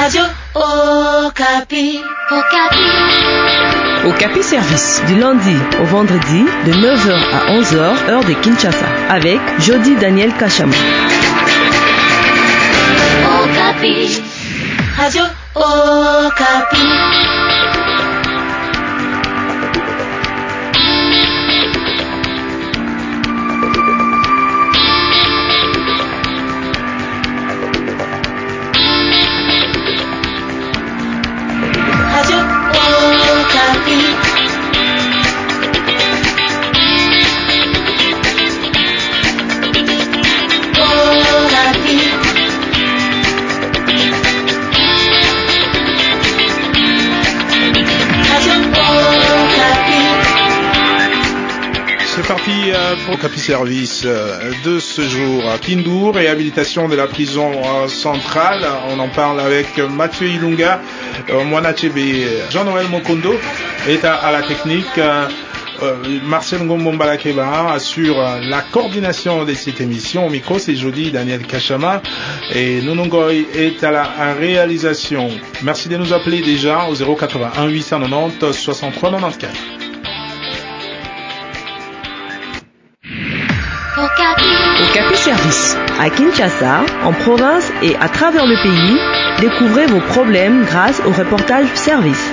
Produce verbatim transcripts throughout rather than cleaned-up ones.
Radio Okapi. Okapi. Okapi Service, du lundi au vendredi, de neuf heures à onze heures, heure de Kinshasa, avec Jody Daniel Kachama. Okapi. Radio Okapi. Pour Okapi Service de ce jour à Kindu, réhabilitation de la prison centrale. On en parle avec Mathieu Ilunga, Mwana Chebe, Jean-Noël Mokondo est à, à la technique. Euh, Marcel Ngombo-Balakeba assure la coordination de cette émission. Au micro, c'est Jody Daniel Kachama et Nunungoy est à la réalisation. Merci de nous appeler déjà au zéro quatre-vingt-un huit cent quatre-vingt-dix soixante-trois quatre-vingt-quatorze. Okapi Service, à Kinshasa, en province et à travers le pays, découvrez vos problèmes grâce au reportage service.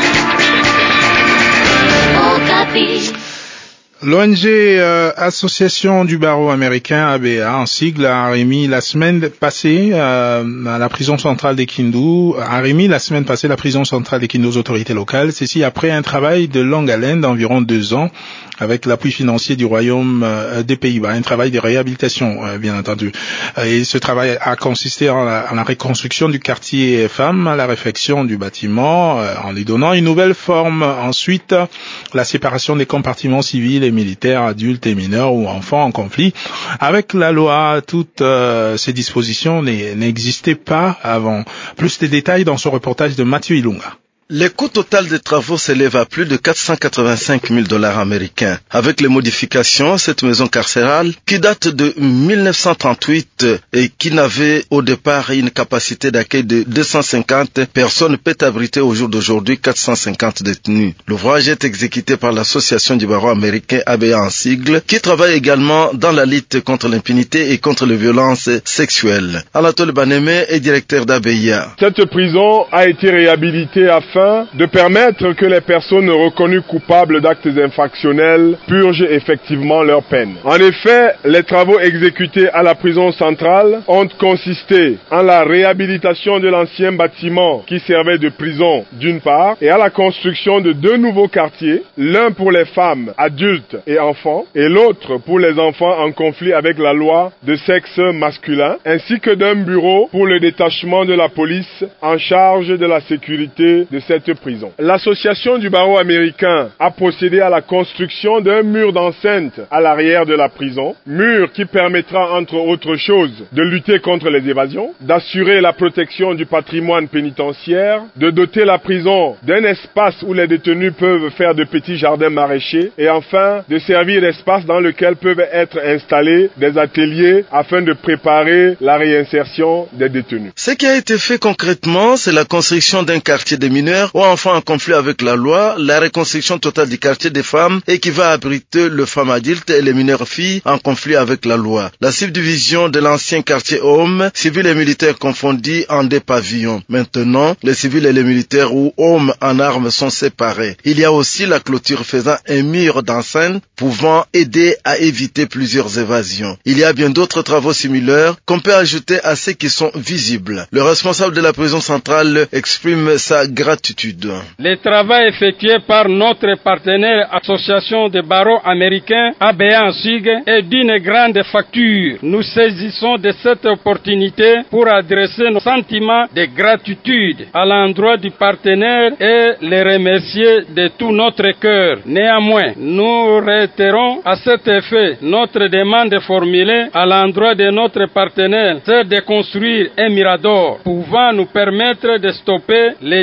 Okapi. L'O N G euh, Association du barreau américain A B A, en sigle, a remis la semaine passée euh, à la prison centrale des Kindu, a remis la semaine passée la prison centrale des Kindu aux autorités locales. Ceci après un travail de longue haleine d'environ deux ans avec l'appui financier du Royaume euh, des Pays-Bas, un travail de réhabilitation, euh, bien entendu. Et ce travail a consisté en la, en la reconstruction du quartier femmes, la réfection du bâtiment, euh, en lui donnant une nouvelle forme. Ensuite, la séparation des compartiments civils et militaires, adultes et mineurs ou enfants en conflit. Avec la loi, toutes euh, ces dispositions n'existaient pas avant. Plus de détails dans ce reportage de Mathieu Ilunga. Le coût total des travaux s'élève à plus de quatre cent quatre-vingt-cinq mille dollars américains. Avec les modifications, cette maison carcérale, qui date de mille neuf cent trente-huit et qui n'avait au départ une capacité d'accueil de deux cent cinquante personnes, peut abriter au jour d'aujourd'hui quatre cent cinquante détenus. L'ouvrage est exécuté par l'association du barreau américain A B A en sigle, qui travaille également dans la lutte contre l'impunité et contre les violences sexuelles. Anatole Banemé est directeur d'A B A. Cette prison a été réhabilitée afin de permettre que les personnes reconnues coupables d'actes infractionnels purgent effectivement leur peine. En effet, les travaux exécutés à la prison centrale ont consisté en la réhabilitation de l'ancien bâtiment qui servait de prison d'une part et à la construction de deux nouveaux quartiers, l'un pour les femmes, adultes et enfants et l'autre pour les enfants en conflit avec la loi de sexe masculin, ainsi que d'un bureau pour le détachement de la police en charge de la sécurité de cette prison. L'association du barreau américain a procédé à la construction d'un mur d'enceinte à l'arrière de la prison, mur qui permettra entre autres choses de lutter contre les évasions, d'assurer la protection du patrimoine pénitentiaire, de doter la prison d'un espace où les détenus peuvent faire de petits jardins maraîchers et enfin de servir d'espace dans lequel peuvent être installés des ateliers afin de préparer la réinsertion des détenus. Ce qui a été fait concrètement, c'est la construction d'un quartier des mineurs ou enfants en conflit avec la loi, la reconstruction totale du quartier des femmes et qui va abriter les femmes adultes et les mineurs filles en conflit avec la loi. La subdivision de l'ancien quartier hommes, civils et militaires confondus en des pavillons. Maintenant, les civils et les militaires ou hommes en armes sont séparés. Il y a aussi la clôture faisant un mur d'enceinte pouvant aider à éviter plusieurs évasions. Il y a bien d'autres travaux similaires qu'on peut ajouter à ceux qui sont visibles. Le responsable de la prison centrale exprime sa gratitude. Le travail effectué par notre partenaire Association des barreaux américains A B A en sigle est d'une grande facture. Nous saisissons de cette opportunité pour adresser nos sentiments de gratitude à l'endroit du partenaire et les remercier de tout notre cœur. Néanmoins, nous réitérons à cet effet notre demande formulée à l'endroit de notre partenaire, c'est de construire un mirador pouvant nous permettre de stopper les différents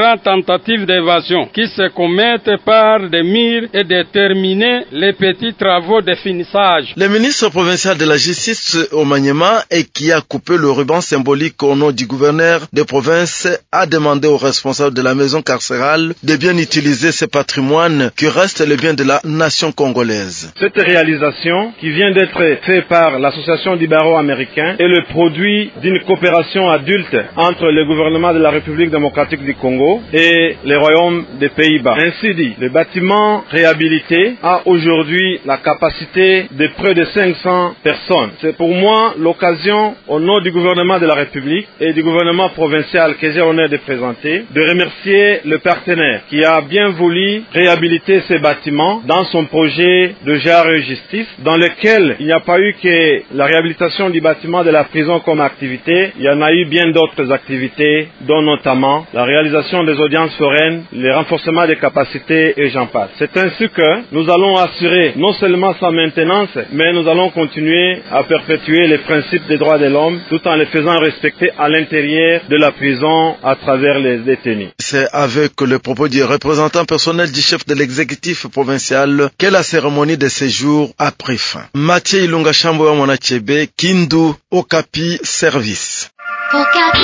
différentes tentatives d'évasion qui se commettent par des murs et de terminer les petits travaux de finissage. Le ministre provincial de la Justice au Maniema et qui a coupé le ruban symbolique au nom du gouverneur de province a demandé aux responsables de la maison carcérale de bien utiliser ce patrimoine qui reste le bien de la nation congolaise. Cette réalisation qui vient d'être faite par l'association du barreau américain est le produit d'une coopération adulte entre le gouvernement de la République démocratique du Congo et le royaume des Pays-Bas. Ainsi dit, le bâtiment réhabilité a aujourd'hui la capacité de près de cinq cents personnes. C'est pour moi l'occasion, au nom du gouvernement de la République et du gouvernement provincial que j'ai l'honneur de présenter, de remercier le partenaire qui a bien voulu réhabiliter ces bâtiments dans son projet de genre justice, dans lequel il n'y a pas eu que la réhabilitation du bâtiment de la prison comme activité, il y en a eu bien d'autres activités, dont notamment la réalisation des audiences foraines, le renforcement des capacités et j'en passe. C'est ainsi que nous allons assurer non seulement sa maintenance, mais nous allons continuer à perpétuer les principes des droits de l'homme tout en les faisant respecter à l'intérieur de la prison à travers les détenus. C'est avec le propos du représentant personnel du chef de l'exécutif provincial que la cérémonie de séjour a pris fin. Mathieu Ilunga Chambo ya Monachebe, Kindu, Okapi Service. Okapi.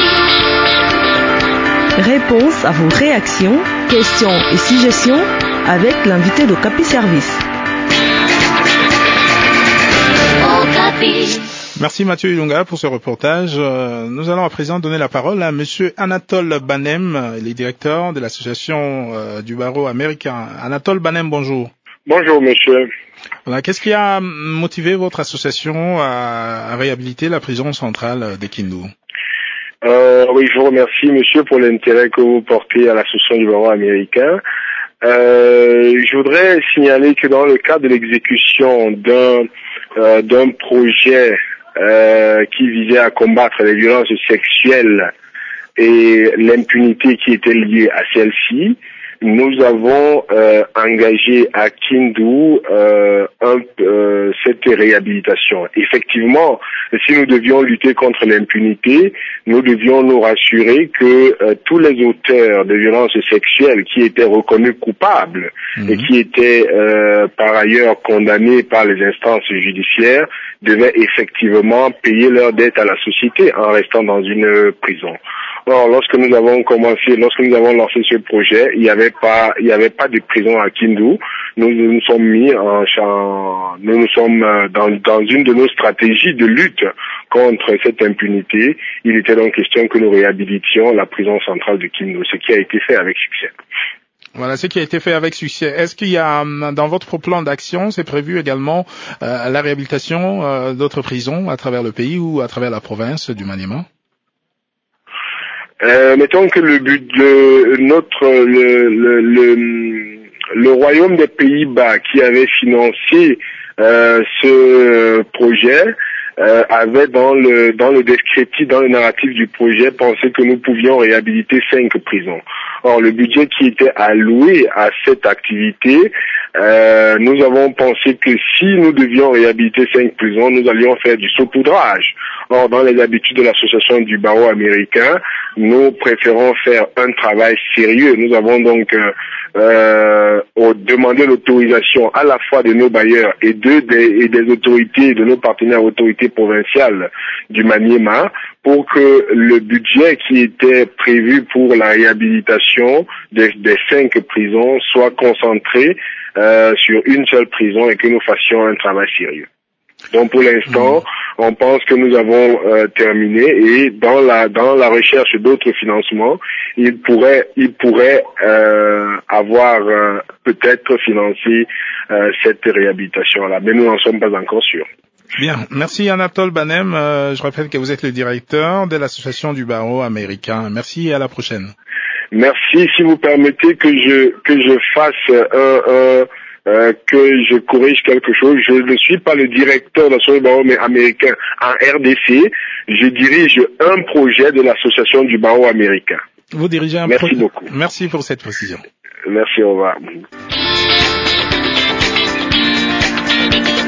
Réponse à vos réactions, questions et suggestions avec l'invité d'Okapi Service. Okapi. Merci Mathieu Ilunga pour ce reportage. Nous allons à présent donner la parole à Monsieur Anatole Banem, il est directeur de l'association du barreau américain. Anatole Banem, bonjour. Bonjour monsieur. Voilà, qu'est-ce qui a motivé votre association à, à réhabiliter la prison centrale de Kindu? euh, Oui, je vous remercie monsieur pour l'intérêt que vous portez à l'association du barreau américain. Euh, je voudrais signaler que dans le cadre de l'exécution d'un euh, d'un projet euh, qui visait à combattre les violences sexuelles et l'impunité qui était liée à celle-ci, nous avons euh, engagé à Kindu euh, un, euh, cette réhabilitation. Effectivement, si nous devions lutter contre l'impunité, nous devions nous rassurer que euh, tous les auteurs de violences sexuelles qui étaient reconnus coupables mmh. et qui étaient euh, par ailleurs condamnés par les instances judiciaires devaient effectivement payer leur dette à la société en restant dans une prison. Or, lorsque nous avons commencé, lorsque nous avons lancé ce projet, il n'y avait pas, il n'y avait pas de prison à Kindu. Nous nous, nous sommes mis en, en nous nous sommes dans, dans une de nos stratégies de lutte contre cette impunité. Il était donc question que nous réhabilitions la prison centrale de Kindu, ce qui a été fait avec succès. Voilà, ce qui a été fait avec succès. Est-ce qu'il y a, dans votre plan d'action, c'est prévu également euh, la réhabilitation euh, d'autres prisons à travers le pays ou à travers la province du Maniema? Euh, mettons que le but de notre le le le, le royaume des Pays-Bas qui avait financé euh, ce projet euh, avait dans le dans le descriptif, dans le narratif du projet, pensé que nous pouvions réhabiliter cinq prisons. Or, le budget qui était alloué à cette activité, euh, nous avons pensé que si nous devions réhabiliter cinq prisons, nous allions faire du saupoudrage. Or, dans les habitudes de l'association du barreau américain, nous préférons faire un travail sérieux. Nous avons donc euh, euh, demandé l'autorisation à la fois de nos bailleurs et, de, des, et des autorités, de nos partenaires autorités provinciales du Maniema, pour que le budget qui était prévu pour la réhabilitation des, des cinq prisons soit concentré euh, sur une seule prison et que nous fassions un travail sérieux. Donc pour l'instant, mmh. on pense que nous avons euh, terminé et dans la dans la recherche d'autres financements, il pourrait il pourrait euh, avoir euh, peut-être financé euh, cette réhabilitation-là, mais nous n'en sommes pas encore sûrs. Bien, merci Anatole Banem. Euh, je rappelle que vous êtes le directeur de l'association du barreau américain. Merci et à la prochaine. Merci. Si vous permettez que je que je fasse un, un euh, que je corrige quelque chose, je ne suis pas le directeur de l'association du barreau américain en R D C. Je dirige un projet de l'association du barreau américain. Vous dirigez un projet. Merci pro... beaucoup. Merci pour cette précision. Merci, au revoir.